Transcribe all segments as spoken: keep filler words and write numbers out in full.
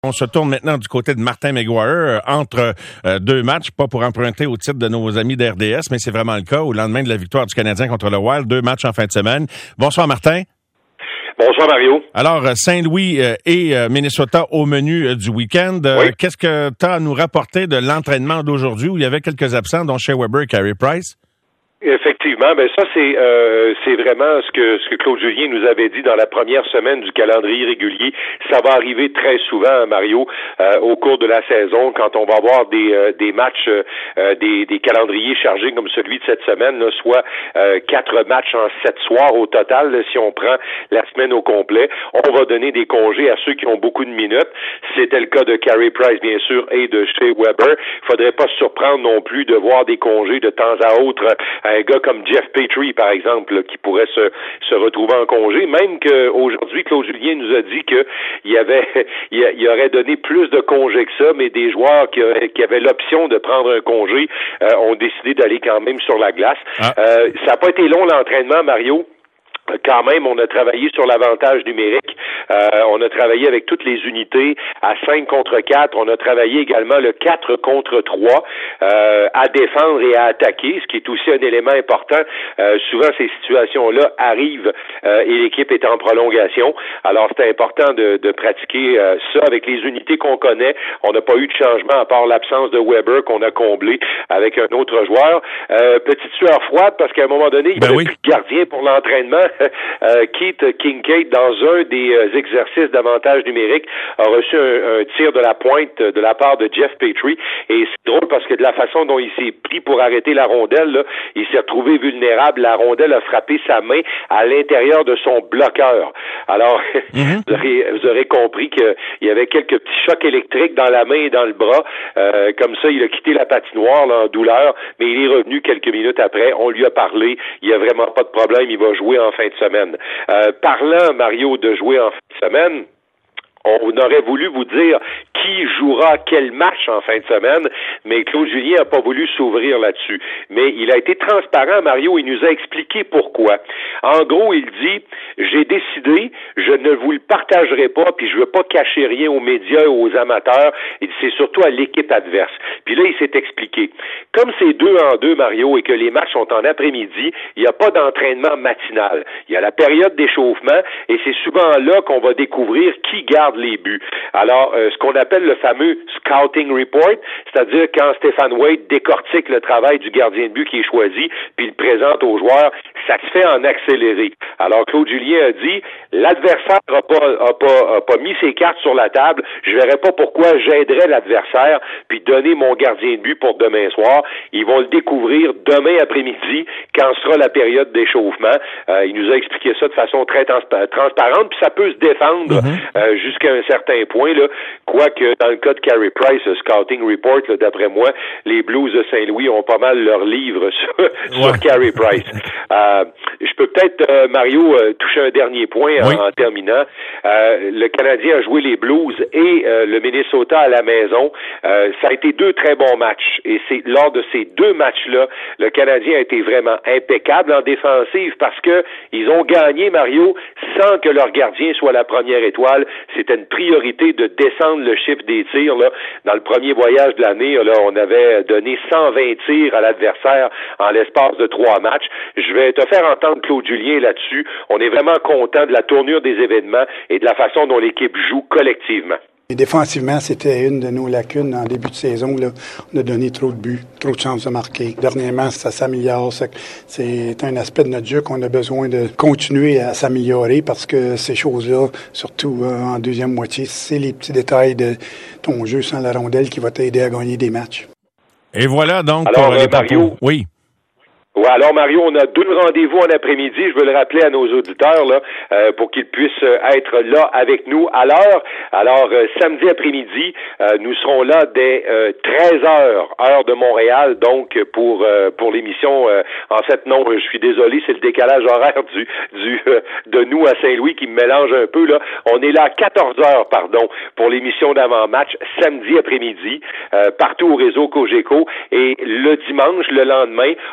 On se tourne maintenant du côté de Martin McGuire, entre euh, deux matchs, pas pour emprunter au titre de nos amis d'R D S, mais c'est vraiment le cas, au lendemain de la victoire du Canadien contre le Wild, deux matchs en fin de semaine. Bonsoir Martin. Bonsoir Mario. Alors, Saint-Louis euh, et euh, Minnesota au menu euh, du week-end. Euh, oui. Qu'est-ce que tu as à nous rapporter de l'entraînement d'aujourd'hui où il y avait quelques absents, dont Shea Weber et Carey Price? Effectivement, ben ça c'est euh, c'est vraiment ce que ce que Claude Julien nous avait dit dans la première semaine du calendrier régulier. Ça va arriver très souvent, Mario, euh, au cours de la saison, quand on va avoir des euh, des matchs, euh, des des calendriers chargés comme celui de cette semaine, là, soit euh, quatre matchs en sept soirs au total. Là, si on prend la semaine au complet, on va donner des congés à ceux qui ont beaucoup de minutes. C'était le cas de Carey Price, bien sûr, et de Shea Weber. Il faudrait pas se surprendre non plus de voir des congés de temps à autre. Un gars comme Jeff Petrie, par exemple, là, qui pourrait se, se retrouver en congé, même qu'aujourd'hui, Claude Julien nous a dit qu'il y avait, il aurait donné plus de congés que ça, mais des joueurs qui, qui avaient l'option de prendre un congé euh, ont décidé d'aller quand même sur la glace. Ah. Euh, ça n'a pas été long l'entraînement, Mario. Quand même, on a travaillé sur l'avantage numérique. Euh, on a travaillé avec toutes les unités à cinq contre quatre. On a travaillé également le quatre contre trois euh, à défendre et à attaquer, ce qui est aussi un élément important. Euh, souvent, ces situations-là arrivent euh, et l'équipe est en prolongation. Alors, c'est important de, de pratiquer euh, ça avec les unités qu'on connaît. On n'a pas eu de changement à part l'absence de Weber qu'on a comblé avec un autre joueur. Euh, petite sueur froide parce qu'à un moment donné, il n'y avait oui. plus de gardien pour l'entraînement. Euh, Keith Kincaid, dans un des euh, exercices d'avantage numérique, a reçu un, un tir de la pointe de la part de Jeff Petrie. Et c'est drôle parce que de la façon dont il s'est pris pour arrêter la rondelle, là, il s'est retrouvé vulnérable. La rondelle a frappé sa main à l'intérieur de son bloqueur. Alors, mm-hmm. vous, aurez, vous aurez compris qu'il y avait quelques petits chocs électriques dans la main et dans le bras. Euh, comme ça, il a quitté la patinoire là, en douleur, mais il est revenu quelques minutes après. On lui a parlé. Il n'y a vraiment pas de problème. Il va jouer en fin de semaine. Euh, parlant, Mario, de jouer en fin de semaine, on aurait voulu vous dire qui jouera quel match en fin de semaine, mais Claude Julien n'a pas voulu s'ouvrir là-dessus. Mais il a été transparent, Mario, il nous a expliqué pourquoi. En gros, il dit, j'ai décidé, je ne vous le partagerai pas, puis je veux pas cacher rien aux médias et aux amateurs. Il dit, c'est surtout à l'équipe adverse. Puis là, il s'est expliqué. Comme c'est deux en deux, Mario, et que les matchs sont en après-midi, il n'y a pas d'entraînement matinal. Il y a la période d'échauffement, et c'est souvent là qu'on va découvrir qui garde les buts. Alors, euh, ce qu'on appelle le fameux scouting report, c'est-à-dire quand Stéphane Waite décortique le travail du gardien de but qui est choisi, puis il le présente aux joueurs, ça se fait en accéléré. Alors, Claude Julien a dit, l'adversaire n'a pas, a pas, a pas mis ses cartes sur la table, je verrai pas pourquoi j'aiderais l'adversaire, puis donner mon gardien de but pour demain soir. Ils vont le découvrir demain après-midi, quand sera la période d'échauffement. Euh, il nous a expliqué ça de façon très trans- transparente, puis ça peut se défendre mm-hmm. euh, jusqu'à un certain point, là, quoique dans le cas de Carey Price, le Scouting Report, là, d'après moi, les Blues de Saint-Louis ont pas mal leur livre sur, ouais. sur Carey Price. euh, je peux peut-être, euh, Mario, euh, toucher un dernier point oui. en, en terminant. Euh, le Canadien a joué les Blues et euh, le Minnesota à la maison. Euh, ça a été deux très bons matchs. Et c'est lors de ces deux matchs-là, le Canadien a été vraiment impeccable en défensive parce que ils ont gagné, Mario, sans que leur gardien soit la première étoile. C'était une priorité de descendre le chiffre des tirs. Là. Dans le premier voyage de l'année, là, on avait donné cent vingt tirs à l'adversaire en l'espace de trois matchs. Je vais te faire entendre Claude Julien là-dessus. On est vraiment content de la tournure des événements et de la façon dont l'équipe joue collectivement. Et défensivement, c'était une de nos lacunes en début de saison. Là. On a donné trop de buts, trop de chances de marquer. Dernièrement, ça s'améliore. C'est un aspect de notre jeu qu'on a besoin de continuer à s'améliorer parce que ces choses-là, surtout euh, en deuxième moitié, c'est les petits détails de ton jeu sans la rondelle qui va t'aider à gagner des matchs. Et voilà donc Alors, pour euh, les Mario, oui. Ouais, alors Mario, on a deux rendez-vous en après-midi. Je veux le rappeler à nos auditeurs là, euh, pour qu'ils puissent être là avec nous à l'heure. Alors euh, samedi après-midi, euh, nous serons là dès euh, treize heures heure de Montréal. Donc pour euh, pour l'émission, euh, en fait non, je suis désolé, c'est le décalage horaire du du euh, de nous à Saint-Louis qui me mélange un peu là. On est là à quatorze heures, pardon, pour l'émission d'avant-match samedi après-midi euh, partout au réseau Cogeco et le dimanche, le lendemain, on est là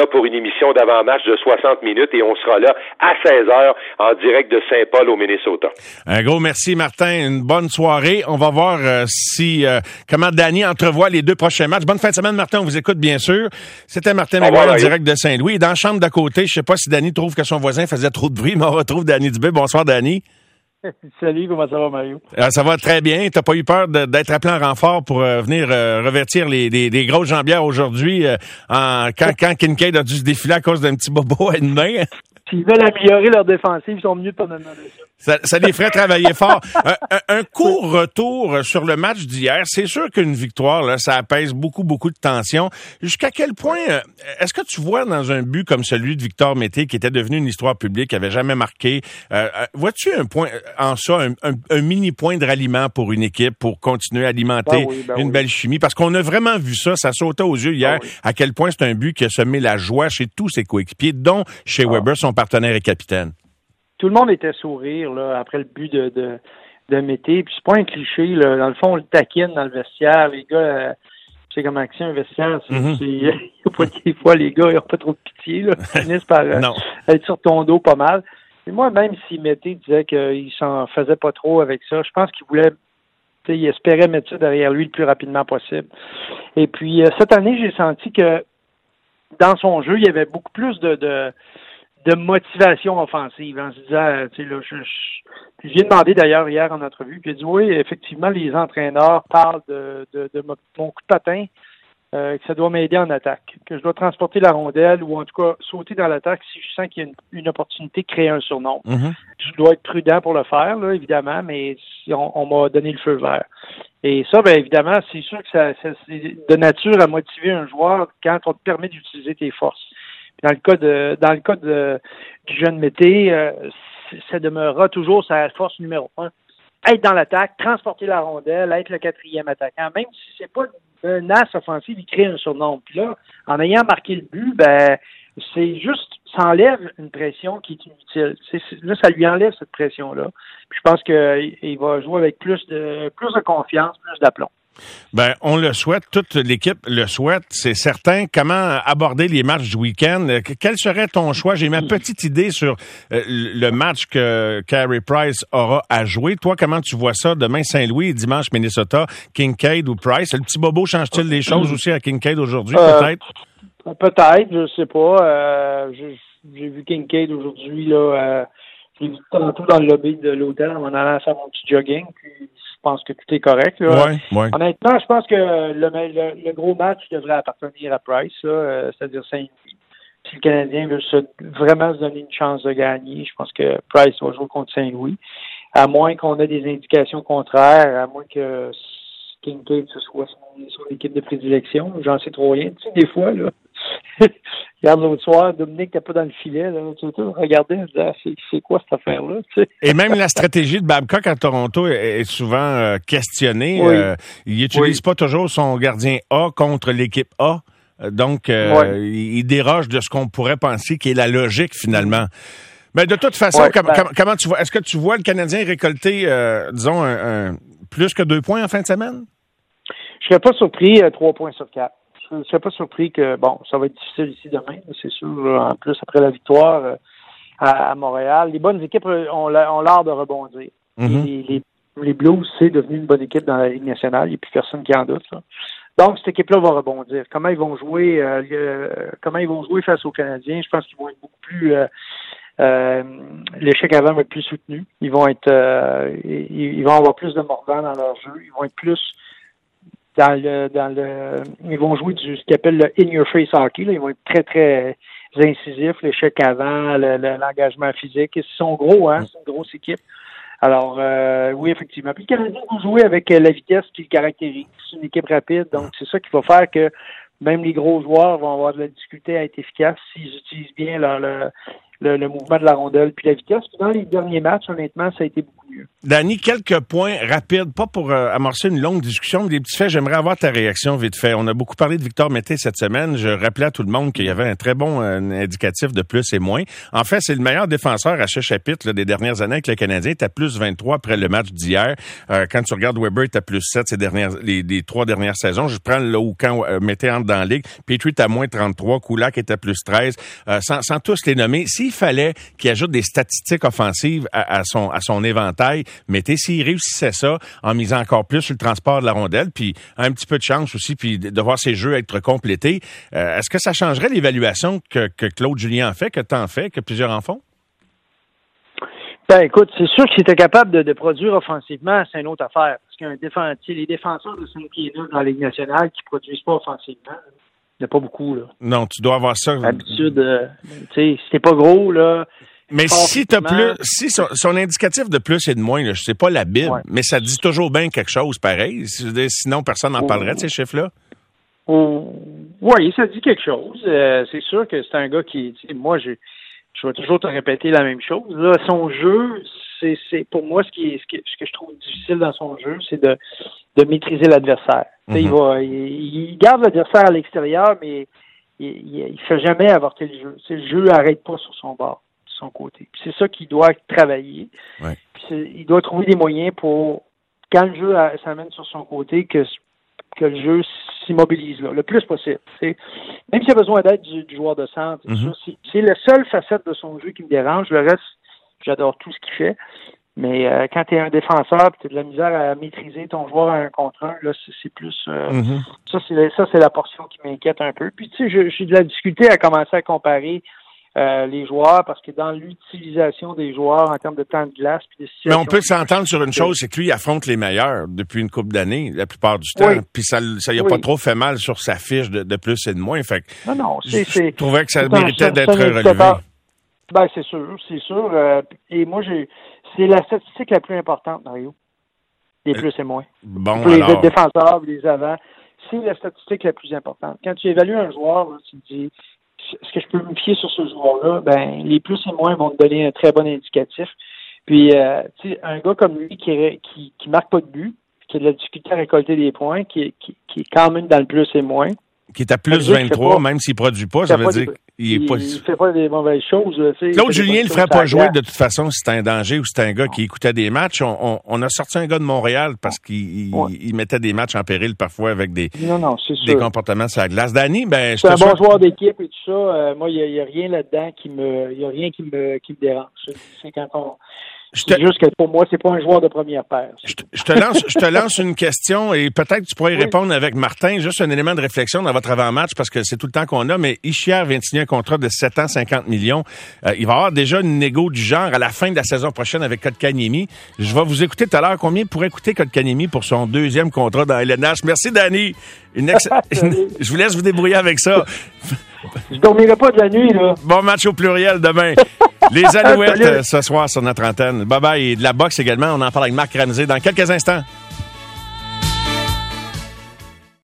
là pour une émission d'avant-match de soixante minutes et on sera là à seize heures en direct de Saint-Paul au Minnesota. Un gros merci, Martin. Une bonne soirée. On va voir euh, si euh, comment Danny entrevoit les deux prochains matchs. Bonne fin de semaine, Martin. On vous écoute, bien sûr. C'était Martin Maguire en direct de Saint-Louis. Dans la chambre d'à côté, je sais pas si Danny trouve que son voisin faisait trop de bruit, mais on retrouve Danny Dubé. Bonsoir, Danny. Salut, comment ça va, Mario? Euh, ça va très bien. T'as pas eu peur de, d'être appelé en renfort pour euh, venir euh, revêtir les, les, les grosses jambières aujourd'hui euh, en, quand, quand Kincaid a dû se défiler à cause d'un petit bobo à une main? S'ils veulent améliorer leur défensive, ils sont mieux de pas me demander ça. Ça, ça les ferait travailler fort. Un, un, un court retour sur le match d'hier. C'est sûr qu'une victoire, là, ça apaise beaucoup, beaucoup de tension. Jusqu'à quel point, est-ce que tu vois dans un but comme celui de Victor Mété, qui était devenu une histoire publique, qui avait jamais marqué, euh, vois-tu un point, en ça, un, un, un mini point de ralliement pour une équipe, pour continuer à alimenter ben oui, ben une oui. belle chimie? Parce qu'on a vraiment vu ça, ça sautait aux yeux hier, ben oui. à quel point c'est un but qui a semé la joie chez tous ses coéquipiers, dont chez ah. Weber, son partenaire et capitaine. Tout le monde était sourire là, après le but de, de, de Mété. Puis c'est pas un cliché. Là. Dans le fond, on le taquine dans le vestiaire. Les gars, euh, tu sais comment c'est un vestiaire. C'est, mm-hmm. c'est, il y a pas des fois, les gars, ils n'ont pas trop de pitié. Là. Ils finissent par euh, être sur ton dos pas mal. Et moi, même si Mété disait qu'il s'en faisait pas trop avec ça, je pense qu'il voulait, tu sais, il espérait mettre ça derrière lui le plus rapidement possible. Et puis, euh, cette année, j'ai senti que dans son jeu, il y avait beaucoup plus de... de de motivation offensive, en se disant, tu sais, là, je, je, je viens demander d'ailleurs hier en entrevue, puis il a dit, oui, effectivement, les entraîneurs parlent de, de, de mon coup de patin, euh, que ça doit m'aider en attaque, que je dois transporter la rondelle ou en tout cas sauter dans l'attaque si je sens qu'il y a une, une opportunité de créer un surnombre. Mm-hmm. Je dois être prudent pour le faire, là, évidemment, mais on, on m'a donné le feu vert. Et ça, bien évidemment, c'est sûr que ça, ça, c'est de nature à motiver un joueur quand on te permet d'utiliser tes forces. Dans le cas de dans le cas de, du jeune Mété, euh, ça demeurera toujours sa force numéro un. Être dans l'attaque, transporter la rondelle, être le quatrième attaquant, même si c'est pas un as offensif, il crée un surnombre. Puis là, en ayant marqué le but, ben c'est juste, ça enlève une pression qui est inutile. C'est, là, ça lui enlève cette pression-là. Puis je pense qu'il il va jouer avec plus de plus de confiance, plus d'aplomb. Ben, on le souhaite, toute l'équipe le souhaite, c'est certain. Comment aborder les matchs du week-end? Quel serait ton choix? J'ai ma petite idée sur euh, le match que Carey Price aura à jouer. Toi, comment tu vois ça demain Saint-Louis, dimanche Minnesota, Kincaid ou Price? Le petit bobo change-t-il les choses aussi à Kincaid aujourd'hui, euh, peut-être? Peut-être, je sais pas. Euh, j'ai, j'ai vu Kincaid aujourd'hui, là, euh, j'ai vu tantôt dans le lobby de l'hôtel en allant faire mon petit jogging, puis je pense que tout est correct. Là. Ouais, ouais. Honnêtement, je pense que le, le, le gros match devrait appartenir à Price, là, euh, c'est-à-dire Saint-Louis. Si le Canadien veut se, vraiment se donner une chance de gagner, je pense que Price va jouer contre Saint-Louis, à moins qu'on ait des indications contraires, à moins que Kincaid ce soit son, son équipe de prédilection. J'en sais trop rien. Tu sais, des fois, là, regarde l'autre soir, Dominique n'était pas dans le filet. Là, tu sais, regardez, ah, c'est, c'est quoi cette affaire-là? Tu sais? Et même la stratégie de Babcock à Toronto est, est souvent euh, questionnée. Oui. Euh, il n'utilise oui. pas toujours son gardien A contre l'équipe A. Donc, euh, oui. il, il déroge de ce qu'on pourrait penser qui est la logique, finalement. Mais de toute façon, ouais, com- ben, com- comment tu vois? Est-ce que tu vois le Canadien récolter, euh, disons, un, un, plus que deux points en fin de semaine? Je serais pas surpris, euh, trois points sur quatre. Je ne serais pas surpris que, bon, ça va être difficile ici demain, c'est sûr, en plus après la victoire euh, à, à Montréal. Les bonnes équipes ont, ont l'art de rebondir. Mm-hmm. Les, les, les Blues, c'est devenu une bonne équipe dans la Ligue nationale, il n'y a plus personne qui en doute. Là. Donc, cette équipe-là va rebondir. Comment ils vont jouer euh, euh, comment ils vont jouer face aux Canadiens? Je pense qu'ils vont être beaucoup plus... Euh, euh, l'échec avant va être plus soutenu. Ils vont être... Euh, ils, ils vont avoir plus de mordant dans leur jeu. Ils vont être plus... Dans le, dans le, ils vont jouer du ce qu'ils appellent le in-your-face hockey. Là. Ils vont être très, très incisifs. L'échec avant, le, le, l'engagement physique. Ils sont gros, hein. C'est une grosse équipe. Alors, euh, oui, effectivement. Puis le Canadien va jouer avec la vitesse qui le caractérise. C'est une équipe rapide. Donc, c'est ça qui va faire que même les gros joueurs vont avoir de la difficulté à être efficaces s'ils utilisent bien leur, le, le, le mouvement de la rondelle puis la vitesse. Puis dans les derniers matchs, honnêtement, ça a été beaucoup mieux. Danny, quelques points rapides, pas pour euh, amorcer une longue discussion, mais des petits faits. J'aimerais avoir ta réaction vite fait. On a beaucoup parlé de Victor Mété cette semaine. Je rappelais à tout le monde qu'il y avait un très bon euh, indicatif de plus et moins. En fait, c'est le meilleur défenseur à ce chapitre là, des dernières années avec le Canadien. Il est à plus vingt-trois après le match d'hier. Euh, quand tu regardes Weber, il est à plus sept ces dernières, les, les trois dernières saisons. Je prends là où quand euh, Mété entre dans la ligue. Petrie est à moins trente-trois. Kulak est à plus treize. Euh, sans, sans tous les nommer, s'il fallait qu'il ajoute des statistiques offensives à, à son à son éventail, Mété, s'il réussissait ça en misant encore plus sur le transport de la rondelle, puis un petit peu de chance aussi, puis de voir ses jeux être complétés, euh, est-ce que ça changerait l'évaluation que, que Claude Julien en fait, que tu en fais, que plusieurs en font? Ben écoute, c'est sûr que si tu es capable de, de produire offensivement, c'est une autre affaire. Parce qu'un défenseur, les défenseurs de cinq pieds neuf dans la Ligue nationale qui ne produisent pas offensivement, il n'y en a pas beaucoup, là. Non, tu dois avoir ça. D'habitude, euh, tu sais, si t'es pas gros, là. Mais si t'as plus, si son, son indicatif de plus et de moins, là, je sais pas la Bible, ouais. mais ça dit toujours bien quelque chose pareil. Sinon, personne n'en oh. parlerait de ces chiffres-là. Oh. Oui, ça dit quelque chose. Euh, c'est sûr que c'est un gars qui, tu sais, moi, je, je vais toujours te répéter la même chose. Là, son jeu, c'est, c'est pour moi ce qui, ce, qui, ce que je trouve difficile dans son jeu, c'est de, de maîtriser l'adversaire. Mm-hmm. Il va, il, il garde l'adversaire à l'extérieur, mais il, il, il fait jamais avorter le jeu. C'est, le jeu n'arrête pas sur son bord. Son côté. Puis c'est ça qu'il doit travailler. Ouais. Puis il doit trouver des moyens pour, quand le jeu s'amène sur son côté, que, que le jeu s'immobilise là, le plus possible. C'est, même s'il y a besoin d'aide du, du joueur de centre, mm-hmm. ça, c'est, c'est la seule facette de son jeu qui me dérange. Le reste, j'adore tout ce qu'il fait. Mais euh, quand tu es un défenseur et tu as de la misère à maîtriser ton joueur à un contre un, là, c'est, c'est plus... Euh, mm-hmm. ça, c'est, ça, c'est la portion qui m'inquiète un peu. Puis tu sais, j'ai de la difficulté à commencer à comparer Euh, les joueurs, parce que dans l'utilisation des joueurs en termes de temps de glace puis des situations... Mais on peut s'entendre sur une chose, c'est que lui, il affronte les meilleurs depuis une couple d'années, la plupart du temps, oui. puis ça ça y a oui. pas trop fait mal sur sa fiche de, de plus et de moins, fait que non, non, c'est, je c'est, trouvais que ça méritait un, d'être c'est relevé. Ben, c'est sûr, c'est sûr. Euh, et moi, j'ai c'est la statistique la plus importante, Mario. Les plus et moins. Bon, pour alors... les défenseurs, les avants, c'est la statistique la plus importante. Quand tu évalues un joueur, là, tu te dis... Est-ce que je peux me fier sur ce joueur-là? Ben, les plus et moins vont te donner un très bon indicatif. Puis, euh, tu sais, un gars comme lui qui, qui, qui marque pas de but, qui a de la difficulté à récolter des points, qui, qui, qui est quand même dans le plus et moins. Qui est à plus vingt-trois, même s'il produit pas, ça veut dire qu'il est pas... Il fait pas des mauvaises choses. Claude Julien ne le ferait pas jouer de toute façon si c'était un danger ou si c'était un gars qui écoutait des matchs. On, on, on a sorti un gars de Montréal parce qu'il ouais. il, il mettait des matchs en péril parfois avec des, non, non, des comportements sur la glace. Danny, ben, je c'est te un bon joueur d'équipe et tout ça. Euh, moi, il n'y a, a rien là-dedans qui me, il y a rien qui me, qui me dérange. C'est quand on... Je te... C'est juste que pour moi, c'est pas un joueur de première paire. Je te, je te lance, je te lance une question et peut-être que tu pourrais y oui. répondre avec Martin. Juste un élément de réflexion dans votre avant-match parce que c'est tout le temps qu'on a, mais Hischier vient de signer un contrat de sept ans, cinquante millions. Euh, il va y avoir déjà une négo du genre à la fin de la saison prochaine avec Kotkaniemi. Je vais vous écouter tout à l'heure. Combien pourrait coûter Kotkaniemi pour son deuxième contrat dans L N H? Merci, Danny. Une ex... Je vous laisse vous débrouiller avec ça. Je dormirai pas de la nuit, là. Bon match au pluriel demain. Les Alouettes euh, ce soir sur notre antenne. Bye bye. Et de la boxe également. On en parle avec Marc Ramsey dans quelques instants.